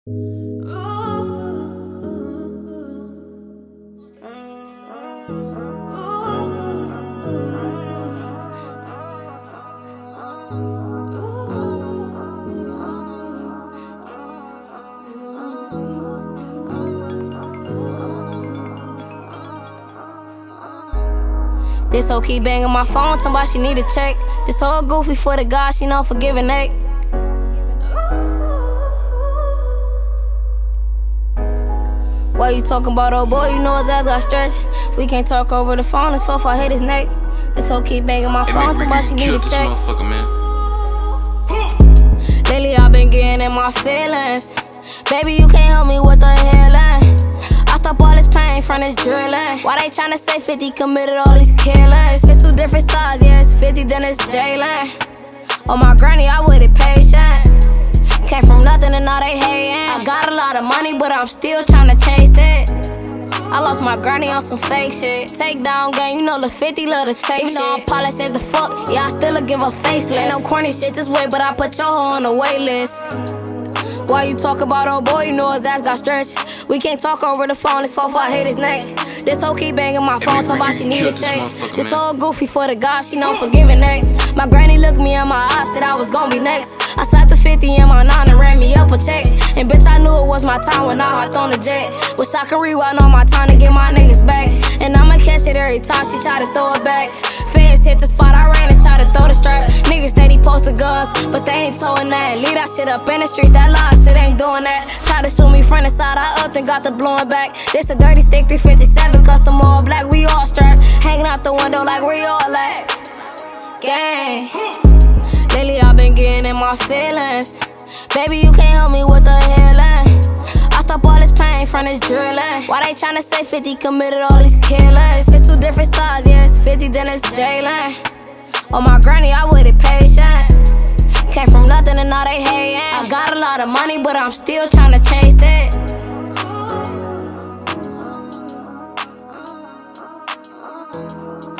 This hoe keep banging my phone, talking about she need a check. This hoe goofy for the God, she not forgiving neck. Why you talking about old boy? You know his ass got stretched. We can't talk over the phone, it's if I hit his neck. This hoe keep banging my phone, talking about she need a check. Lately I've been getting in my feelings. Baby, you can't help me with the healing. I stop all this pain from this drilling. Why they tryna say 50 committed all these killings? It's two different sides, yeah, it's 50, then it's Jalen. On my granny, I with it patient. Came from nothing and now they hating. I got a lot of money, but I'm still tryna chase it. I lost my granny on some fake shit. Take down gang, you know the 50 love to take shit. I'm polished as the fuck, yeah, I still give a facelift. Ain't no corny shit this way, but I put your hoe on the wait list. Why you talk about old boy, you know his ass got stretched. We can't talk over the phone, it's 4 I hit his neck. This hoe keep banging my phone, somebody she need a check. This hoe goofy for the God, she not forgiving neck. My granny looked me in my eyes, said I was gon' be next. I slapped the 50 in my 9 and ran me up a check. And bitch, I knew it was my time when I hopped on the jet. Wish I could rewind on my time to get my niggas back. And I'ma catch it every time she try to throw it back. Feds hit the spot, I ran and tried to throw the strap. Niggas steady post the guns, but they ain't towing that. Leave that shit up in the street, that lie shit ain't doing that. Try to shoot me front and side, I upped and got the blowing back. This a dirty stick 357, custom all black, we all strapped. Hanging out the window like we all at. Gang. Lately I've been getting in my feelings. Baby, you can't help me with the healing. I stop all this pain from this drilling. Why they tryna say 50 committed all these killings? It's two different sides, yeah, it's 50, then it's Jalen. On my granny, I with it patient. Came from nothing and now they hating. I got a lot of money, but I'm still tryna chase it.